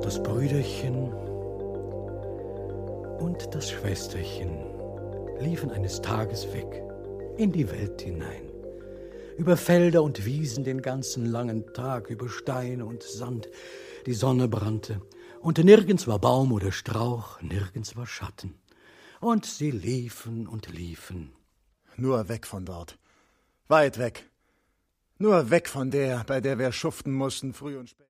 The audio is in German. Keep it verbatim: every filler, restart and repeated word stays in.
Das Brüderchen und das Schwesterchen liefen eines Tages weg, in die Welt hinein. Über Felder und Wiesen den ganzen langen Tag, über Steine und Sand. Die Sonne brannte, und nirgends war Baum oder Strauch, nirgends war Schatten. Und sie liefen und liefen. Nur weg von dort. Weit weg. Nur weg von der, bei der wir schuften mussten, früh und spät.